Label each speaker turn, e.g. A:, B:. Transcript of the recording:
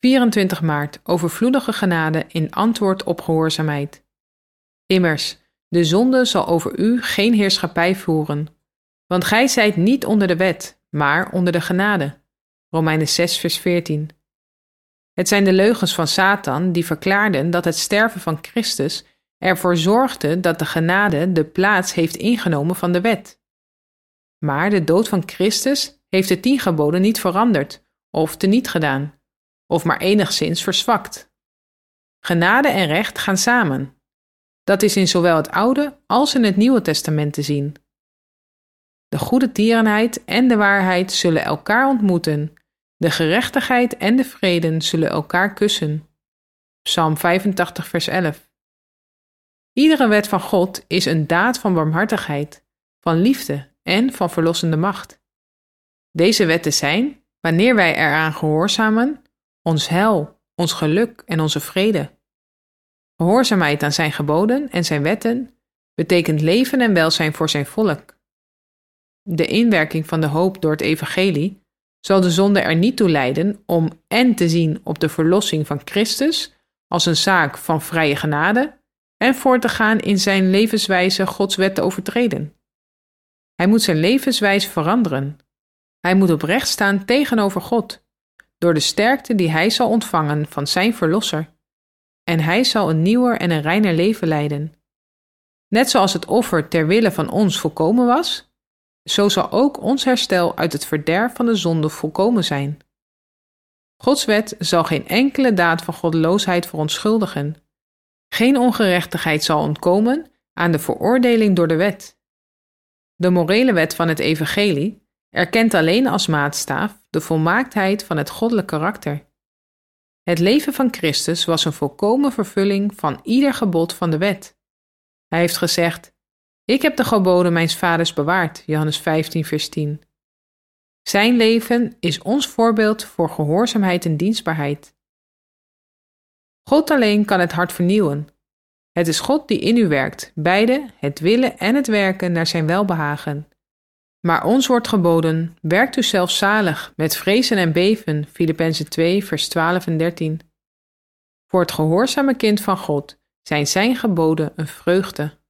A: 24 maart, overvloedige genade in antwoord op gehoorzaamheid. Immers, de zonde zal over u geen heerschappij voeren, want gij zijt niet onder de wet, maar onder de genade. Romeinen 6 vers 14. Het zijn de leugens van Satan die verklaarden dat het sterven van Christus ervoor zorgde dat de genade de plaats heeft ingenomen van de wet. Maar de dood van Christus heeft de 10 geboden niet veranderd of teniet gedaan, of maar enigszins verzwakt. Genade en recht gaan samen. Dat is in zowel het Oude als in het Nieuwe Testament te zien. De goede tierenheid en de waarheid zullen elkaar ontmoeten. De gerechtigheid en de vrede zullen elkaar kussen. Psalm 85 vers 11. Iedere wet van God is een daad van barmhartigheid, van liefde en van verlossende macht. Deze wetten zijn, wanneer wij eraan gehoorzamen, ons heil, ons geluk en onze vrede. Gehoorzaamheid aan zijn geboden en zijn wetten betekent leven en welzijn voor zijn volk. De inwerking van de hoop door het evangelie zal de zonde er niet toe leiden om en te zien op de verlossing van Christus als een zaak van vrije genade en voor te gaan in zijn levenswijze Gods wet te overtreden. Hij moet zijn levenswijze veranderen. Hij moet oprecht staan tegenover God, door de sterkte die hij zal ontvangen van zijn verlosser. En hij zal een nieuwer en een reiner leven leiden. Net zoals het offer ter wille van ons volkomen was, zo zal ook ons herstel uit het verderf van de zonde volkomen zijn. Gods wet zal geen enkele daad van goddeloosheid verontschuldigen. Geen ongerechtigheid zal ontkomen aan de veroordeling door de wet. De morele wet van het evangelie erkent alleen als maatstaaf de volmaaktheid van het goddelijk karakter. Het leven van Christus was een volkomen vervulling van ieder gebod van de wet. Hij heeft gezegd: ik heb de geboden mijns vaders bewaard, Johannes 15 vers 10. Zijn leven is ons voorbeeld voor gehoorzaamheid en dienstbaarheid. God alleen kan het hart vernieuwen. Het is God die in u werkt, beide het willen en het werken naar zijn welbehagen. Maar ons wordt geboden, werkt u zelf zalig, met vrezen en beven, Filippenzen 2 vers 12 en 13. Voor het gehoorzame kind van God zijn zijn geboden een vreugde.